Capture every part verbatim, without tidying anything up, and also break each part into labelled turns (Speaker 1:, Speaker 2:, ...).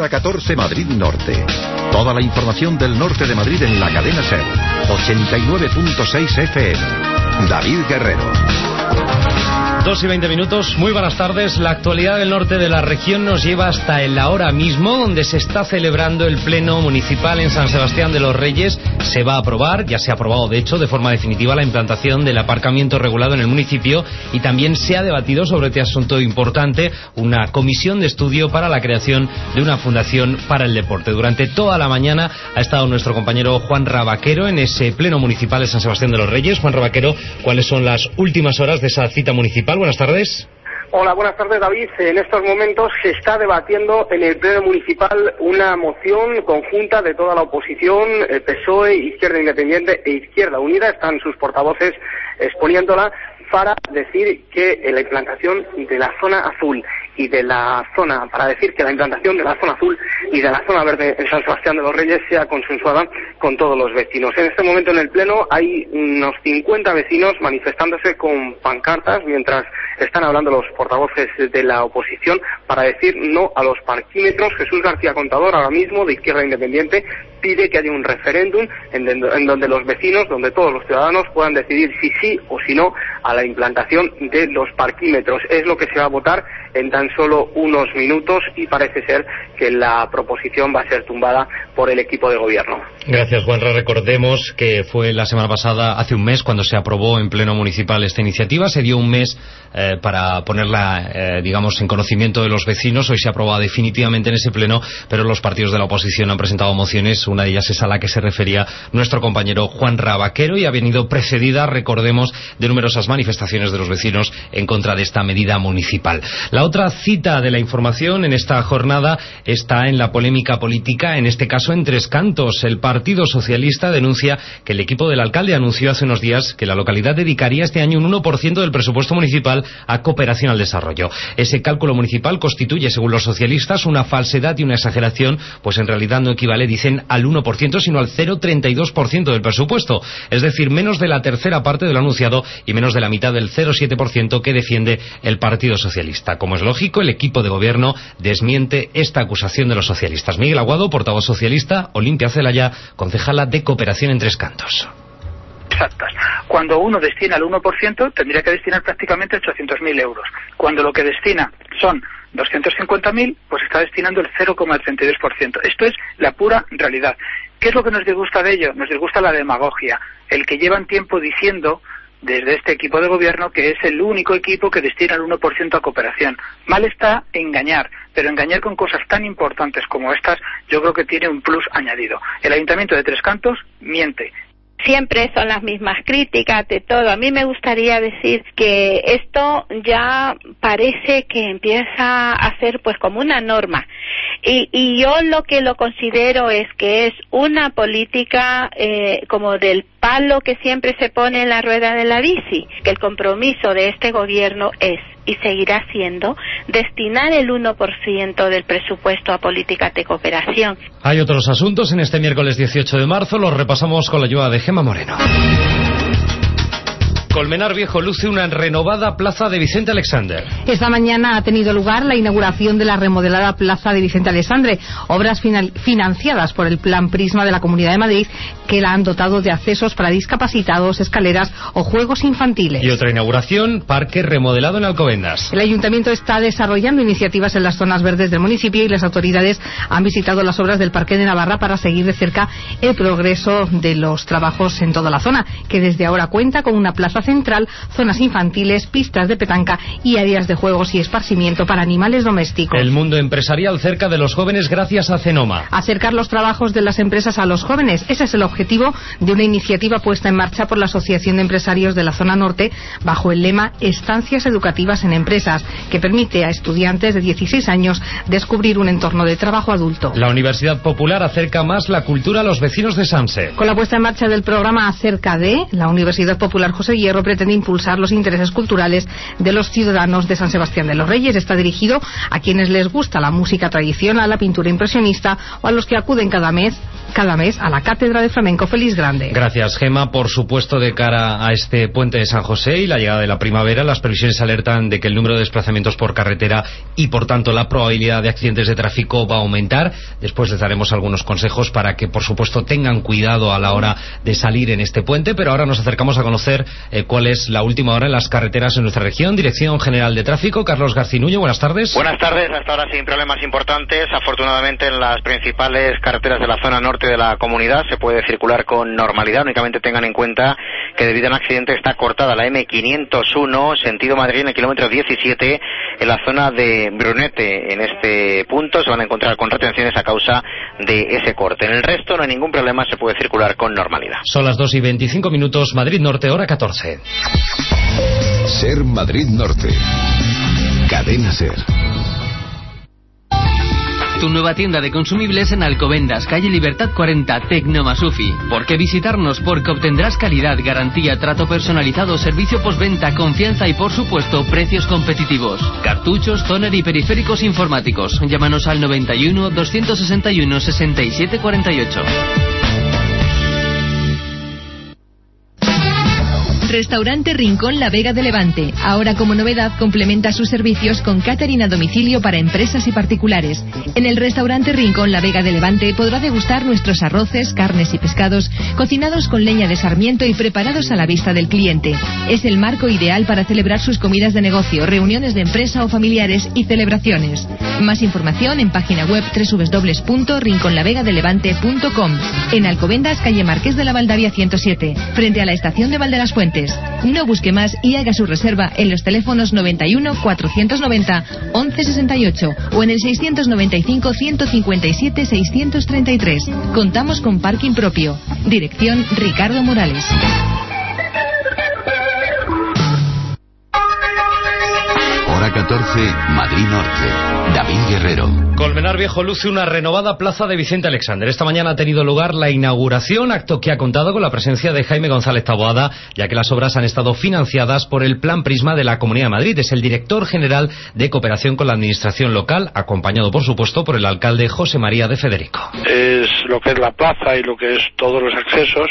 Speaker 1: Hora catorce, Madrid Norte. Toda la información del norte de Madrid en la cadena SER. ochenta y nueve punto seis F M. David Guerrero.
Speaker 2: Dos y veinte minutos, muy buenas tardes. La actualidad del norte de la región nos lleva hasta el ahora mismo, donde se está celebrando el pleno municipal en San Sebastián de los Reyes. Se va a aprobar, ya se ha aprobado de hecho de forma definitiva, la implantación del aparcamiento regulado en el municipio, y también se ha debatido sobre este asunto importante, una comisión de estudio para la creación de una fundación para el deporte. Durante toda la mañana ha estado nuestro compañero Juan Rabaquero en ese pleno municipal de San Sebastián de los Reyes. Juan Rabaquero, ¿cuáles son las últimas horas de esa cita municipal? Buenas tardes.
Speaker 3: Hola, buenas tardes, David. En estos momentos se está debatiendo en el Pleno Municipal una moción conjunta de toda la oposición, el P S O E, Izquierda Independiente e Izquierda Unida. Están sus portavoces exponiéndola para decir que la implantación de la zona azul y de la zona, para decir que la implantación de la zona azul y de la zona verde en San Sebastián de los Reyes sea consensuada con todos los vecinos. En este momento en el Pleno hay unos cincuenta vecinos manifestándose con pancartas mientras están hablando los portavoces de la oposición para decir no a los parquímetros. Jesús García Contador, ahora mismo de Izquierda Independiente, pide que haya un referéndum en, en donde los vecinos, donde todos los ciudadanos puedan decidir si sí o si no a la implantación de los parquímetros. Es lo que se va a votar en tan solo unos minutos y parece ser que la proposición va a ser tumbada por el equipo de gobierno.
Speaker 2: Gracias, Juanra. Recordemos que fue la semana pasada, hace un mes, cuando se aprobó en pleno municipal esta iniciativa. Se dio un mes eh, para ponerla, eh, digamos, en conocimiento de los vecinos. Hoy se ha aprobado definitivamente en ese pleno, pero los partidos de la oposición han presentado mociones. Una de ellas es a la que se refería nuestro compañero Juan Rabaquero, y ha venido precedida, recordemos, de numerosas manifestaciones de los vecinos en contra de esta medida municipal. La otra cita de la información en esta jornada está en la polémica política, en este caso en Tres Cantos. El Partido Socialista denuncia que el equipo del alcalde anunció hace unos días que la localidad dedicaría este año un uno por ciento del presupuesto municipal a cooperación al desarrollo. Ese cálculo municipal constituye, según los socialistas, una falsedad y una exageración, pues en realidad no equivale, dicen, al uno por ciento, sino al cero coma treinta y dos por ciento del presupuesto. Es decir, menos de la tercera parte de lo anunciado y menos de la mitad del cero coma siete por ciento que defiende el Partido Socialista. Como es lógico, el equipo de gobierno desmiente esta acusación de los socialistas. Miguel Aguado, portavoz socialista, Olimpia Celaya, concejala de Cooperación en Tres Cantos.
Speaker 4: Exactas. Cuando uno destina el uno por ciento, tendría que destinar prácticamente ochocientos mil euros. Cuando lo que destina son doscientos cincuenta mil, pues está destinando el cero coma treinta y dos por ciento. Esto es la pura realidad. ¿Qué es lo que nos disgusta de ello? Nos disgusta la demagogia. El que llevan tiempo diciendo desde este equipo de gobierno que es el único equipo que destina el uno por ciento a cooperación. Mal está engañar, pero engañar con cosas tan importantes como estas, yo creo que tiene un plus añadido. El Ayuntamiento de Tres Cantos miente.
Speaker 5: Siempre son las mismas críticas de todo. A mí me gustaría decir que esto ya parece que empieza a ser pues como una norma. Y, y yo lo que lo considero es que es una política eh, como del palo que siempre se pone en la rueda de la bici, que el compromiso de este gobierno es y seguirá siendo destinar el uno por ciento del presupuesto a políticas de cooperación.
Speaker 2: Hay otros asuntos en este miércoles dieciocho de marzo, los repasamos con la ayuda de Gemma Moreno. Colmenar Viejo luce una renovada plaza de Vicente Alexander.
Speaker 6: Esta mañana ha tenido lugar la inauguración de la remodelada plaza de Vicente Alexander, obras final, financiadas por el Plan Prisma de la Comunidad de Madrid, que la han dotado de accesos para discapacitados, escaleras o juegos infantiles.
Speaker 2: Y otra inauguración, parque remodelado en Alcobendas.
Speaker 6: El Ayuntamiento está desarrollando iniciativas en las zonas verdes del municipio y las autoridades han visitado las obras del Parque de Navarra para seguir de cerca el progreso de los trabajos en toda la zona, que desde ahora cuenta con una plaza central, zonas infantiles, pistas de petanca y áreas de juegos y esparcimiento para animales domésticos.
Speaker 2: El mundo empresarial cerca de los jóvenes gracias a Cenoma.
Speaker 6: Acercar los trabajos de las empresas a los jóvenes. Ese es el objetivo de una iniciativa puesta en marcha por la Asociación de Empresarios de la Zona Norte bajo el lema Estancias Educativas en Empresas, que permite a estudiantes de dieciséis años descubrir un entorno de trabajo adulto.
Speaker 2: La Universidad Popular acerca más la cultura a los vecinos de Sanse.
Speaker 6: Con la puesta en marcha del programa Acerca de, la Universidad Popular José Hierro pretende impulsar los intereses culturales de los ciudadanos de San Sebastián de los Reyes. Está dirigido a quienes les gusta la música tradicional, la pintura impresionista o a los que acuden cada mes cada mes a la Cátedra de Flamenco Feliz Grande.
Speaker 2: Gracias, Gema. Por supuesto, de cara a este puente de San José y la llegada de la primavera, las previsiones alertan de que el número de desplazamientos desplazamientos por carretera y por tanto la probabilidad de accidentes de tráfico va a aumentar. Después les daremos algunos consejos para que por supuesto tengan cuidado a la hora de salir en este puente, pero ahora nos acercamos a conocer eh, cuál es la última hora en las carreteras en nuestra región. Dirección General de Tráfico, Carlos Garcinuño, buenas tardes.
Speaker 7: Buenas tardes, hasta ahora sin problemas importantes. Afortunadamente en las principales carreteras de la zona norte de la comunidad se puede circular con normalidad. Únicamente tengan en cuenta que debido a un accidente está cortada la eme quinientos uno, sentido Madrid, en el kilómetro diecisiete, en la zona de Brunete. En este punto se van a encontrar con retenciones a causa de ese corte. En el resto no hay ningún problema, se puede circular con normalidad.
Speaker 2: Son las dos y veinticinco minutos, Madrid Norte, hora catorce.
Speaker 1: Ser Madrid Norte. Cadena Ser.
Speaker 8: Tu nueva tienda de consumibles en Alcobendas, calle Libertad cuarenta, Tecnomasufi. ¿Por qué visitarnos? Porque obtendrás calidad, garantía, trato personalizado, servicio postventa, confianza y por supuesto precios competitivos. Cartuchos, tóner y periféricos informáticos. Llámanos al noventa y uno, doscientos sesenta y uno, sesenta y siete cuarenta y ocho.
Speaker 9: Restaurante Rincón La Vega de Levante. Ahora como novedad complementa sus servicios con catering a domicilio para empresas y particulares. En el restaurante Rincón La Vega de Levante podrá degustar nuestros arroces, carnes y pescados cocinados con leña de sarmiento y preparados a la vista del cliente. Es el marco ideal para celebrar sus comidas de negocio, reuniones de empresa o familiares y celebraciones. Más información en página web doble u doble u doble u punto rincón la vega de levante punto com. En Alcobendas, calle Marqués de la Valdavia ciento siete, frente a la estación de Valderas Fuentes. No busque más y haga su reserva en los teléfonos noventa y uno, cuatrocientos noventa, once sesenta y ocho o en el seiscientos noventa y cinco, ciento cincuenta y siete, seiscientos treinta y tres. Contamos con parking propio. Dirección Ricardo Morales.
Speaker 1: Hora catorce, Madrid Norte. David Guerrero.
Speaker 2: Colmenar Viejo luce una renovada plaza de Vicente Alexander. Esta mañana ha tenido lugar la inauguración, acto que ha contado con la presencia de Jaime González Taboada, ya que las obras han estado financiadas por el Plan Prisma de la Comunidad de Madrid. Es el director general de Cooperación con la Administración Local, acompañado por supuesto por el alcalde José María de Federico.
Speaker 10: Es lo que es la plaza y lo que es todos los accesos.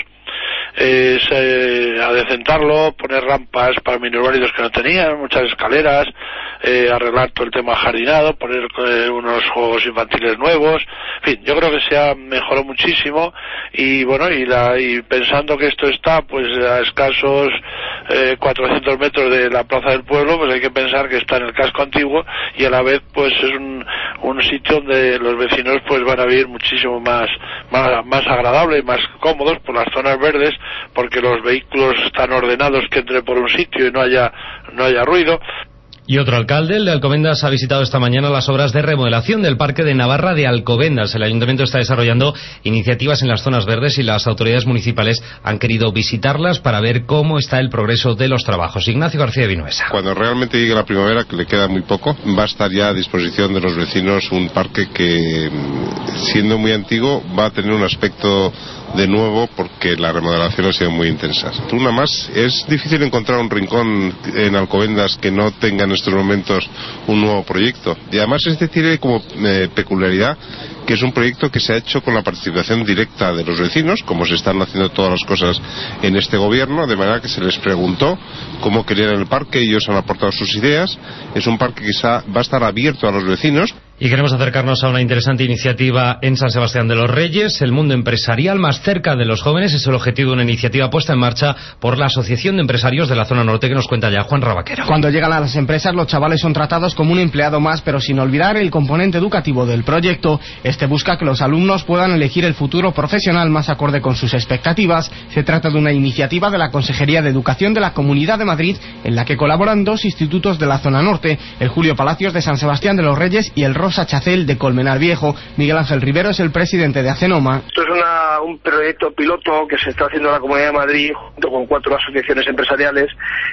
Speaker 10: Es eh, adecentarlo, poner rampas para minusválidos que no tenían, muchas escaleras, eh, arreglar todo el tema jardinado, poner eh, unos juegos infantiles nuevos. En fin, yo creo que se ha mejorado muchísimo y bueno, y, la, y pensando que esto está pues a escasos eh, cuatrocientos metros de la Plaza del Pueblo, pues hay que pensar que está en el casco antiguo y a la vez pues es un, un sitio donde los vecinos pues van a vivir muchísimo más, más, más agradable y más cómodos por las zonas verdes, porque los vehículos están ordenados que entre por un sitio y no haya no haya ruido.
Speaker 2: Y otro alcalde, el de Alcobendas, ha visitado esta mañana las obras de remodelación del Parque de Navarra de Alcobendas. El ayuntamiento está desarrollando iniciativas en las zonas verdes y las autoridades municipales han querido visitarlas para ver cómo está el progreso de los trabajos. Ignacio García de Vinuesa.
Speaker 11: Cuando realmente llegue la primavera, que le queda muy poco, va a estar ya a disposición de los vecinos un parque que, siendo muy antiguo, va a tener un aspecto de nuevo porque la remodelación ha sido muy intensa. Una más, es difícil encontrar un rincón en Alcobendas que no tenga en estos momentos un nuevo proyecto. Y además este tiene como eh, peculiaridad que es un proyecto que se ha hecho con la participación directa de los vecinos, como se están haciendo todas las cosas en este gobierno, de manera que se les preguntó cómo querían el parque y ellos han aportado sus ideas. Es un parque que va a estar abierto a los vecinos.
Speaker 2: Y queremos acercarnos a una interesante iniciativa en San Sebastián de los Reyes. El mundo empresarial más cerca de los jóvenes es el objetivo de una iniciativa puesta en marcha por la Asociación de Empresarios de la Zona Norte, que nos cuenta ya Juan Rabaquero.
Speaker 12: Cuando llegan a las empresas, los chavales son tratados como un empleado más, pero sin olvidar el componente educativo del proyecto. Este busca que los alumnos puedan elegir el futuro profesional más acorde con sus expectativas. Se trata de una iniciativa de la Consejería de Educación de la Comunidad de Madrid, en la que colaboran dos institutos de la Zona Norte, el Julio Palacios de San Sebastián de los Reyes y el Rosa Chacel de Colmenar Viejo. Miguel Ángel Rivero es el presidente de Acenoma.
Speaker 13: Esto es una, un proyecto piloto que se está haciendo en la Comunidad de Madrid junto con cuatro asociaciones empresariales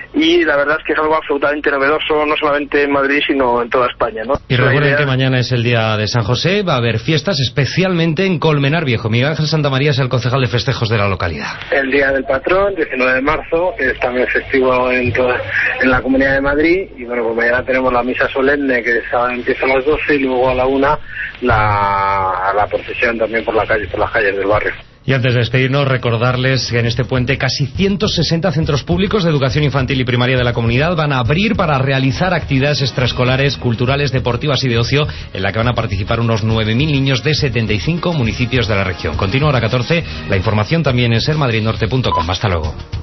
Speaker 13: y la verdad es que es algo absolutamente novedoso, no solamente en Madrid sino en toda España, ¿no?
Speaker 2: Y recuerden que mañana es el día de San José, va a haber fiestas especialmente en Colmenar Viejo. Miguel Ángel Santamaría es el concejal de festejos de la localidad.
Speaker 13: El día del patrón, diecinueve de marzo, que es también festivo en, toda, en la Comunidad de Madrid, y bueno, pues mañana tenemos la misa solemne que empieza a las doce y luego a la una la, la procesión también por la calle, por las calles del barrio.
Speaker 2: Y antes de despedirnos, recordarles que en este puente casi ciento sesenta centros públicos de educación infantil y primaria de la comunidad van a abrir para realizar actividades extraescolares, culturales, deportivas y de ocio, en la que van a participar unos nueve mil niños de setenta y cinco municipios de la región. Continúa hora catorce, la información también en ser madrid norte punto com. Hasta luego.